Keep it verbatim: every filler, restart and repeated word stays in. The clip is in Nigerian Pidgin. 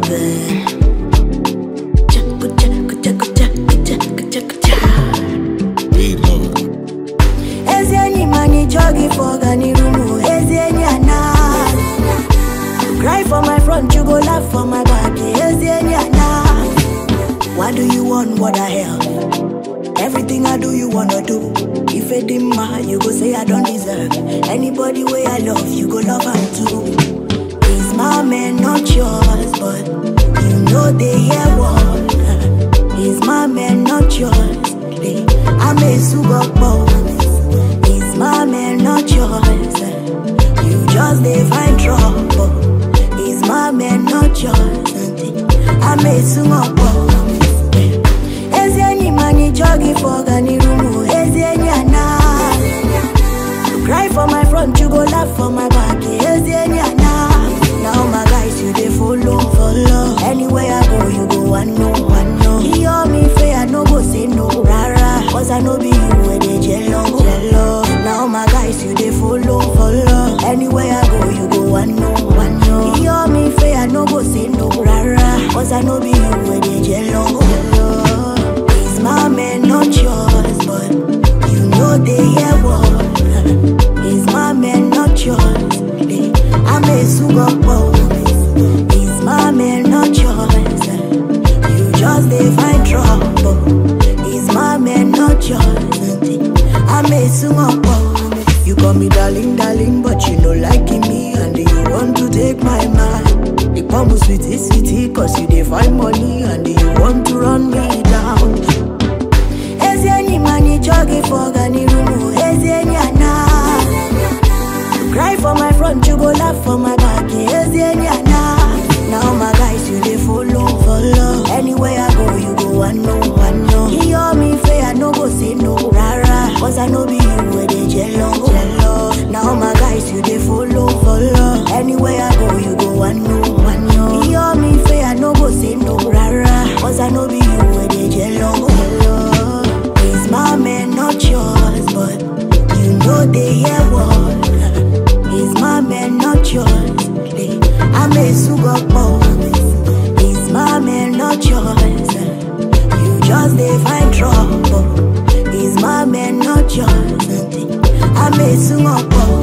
baby. Ezieni mani jogi for gani rumu. Ezieni ana. Cry for my front, you go laugh for my back. Ezieni ana. What do you want? What the hell? Everything I do, you wanna do. If it didn't matter, you go say I don't deserve. Anybody way I love, you go love him too. He's my man, not yours, but you know they hear what. He's my man, not yours. I'm a super bonus. He's my man, not yours. You just they find trouble. He's my man, not yours. I'm a super bonus. Ezieni mani jogi for gani rumu. Ezieni ana. Cry for my front, you go laugh for my back. Ezieni ana. Now my guys, you they follow, follow. Anywhere I go, you go one no, one no. He hear me fair, no go say no, rara. Cause I know be you where they jello, jello. Now my guys, you they follow, follow. Anywhere I go, you go one no, one no. He hear me fair, no go say no, rara. Cause I know be you where they jello, jello. He's my man, not yours, but you know they hear what. He's my man, not yours. I'm a super bonus. He's my man, not yours. You just they find trouble. He's my man, not yours. I'm a super bonus. You call me darling, darling, but you know liking me, and you want to take my mind. You come with sweetie, sweetie, cause you they find money, and you want to run me down. Ezieni mani jogi for gani rumu. Ezieni ana. Cry for my front, you go laugh for my back. Ezieni ana. Now my guys, you they follow, follow. Anywhere I go, you go one no, one no. He hear me fair, no go say no, rara. Cause I know be you where they jello, jello. Now my guys, you they follow, follow. Anywhere I go, you go one no, one no. He hear me fair, no go say no, rara. Cause I know be you where they jello, jello. He's my man, not yours, but you know they hear what. He's my man, not yours. I'm a super bonus. He's my man, not yours. You just they find trouble. He's my man, not yours. I'm a super bonus.